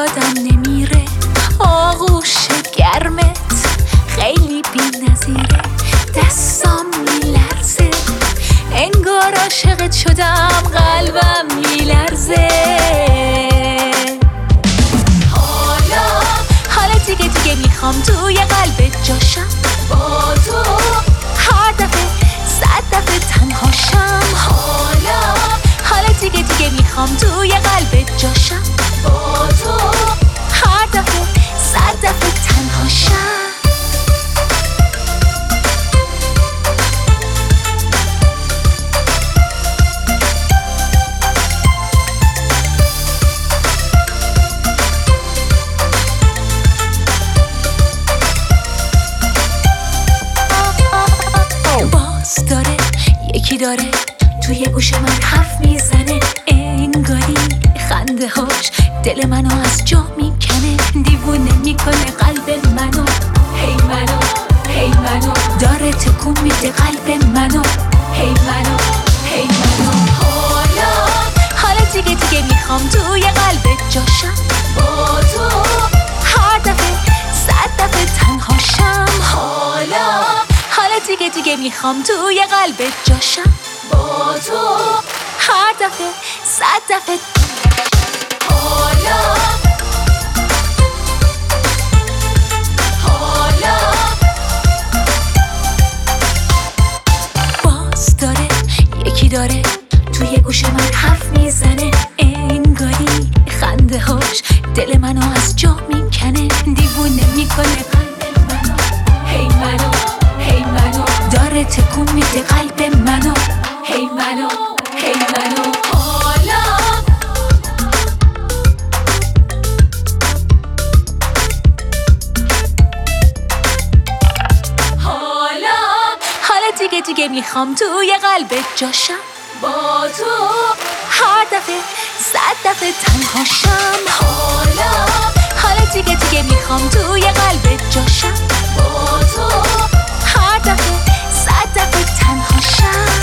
یادم نمیره آغوش گرمت خیلی بی‌نظیره، دستام میلرزه انگار عاشقت شدم، قلبم میلرزه. حالا دیگه میخوام توی قلبت جاشم، با تو هر دفعه 100 دفعه تنهاشم. حالا دیگه میخوام توی قلبت جاشم، با تو هر دفعه 100 دفعه تنهاشم. باز داره یکی داره توی گوش من حرف میزنه، انگاری خنده هاش دل منو از جا میکنه، دیوونه میکنه قلب منو، هی منو هی منو، داره تکون میده قلب منو، هی منو هی منو. حالا دیگه میخوام توی قلبت جاشم، با تو هر دفعه 100 دفعه تنهاشم. حالا دیگه میخوام توی قلبت جاشم، با تو هر دفعه 100 دفعه. باز داره یکی داره توی گوش من حرف میزنه، انگاری خنده هاش دل منو از جا میکنه، دیوونه میکنه قلب منو، هی منو هی منو، داره تکون میده قلب منو، هی منو هی منو. حالا دیگه میخوام توی قلبت جاشم، با تو هر دفعه 100 دفعه تنهاشم. حالا دیگه میخوام توی قلبت جاشم، با تو هر دفعه 100 دفعه تنهاشم.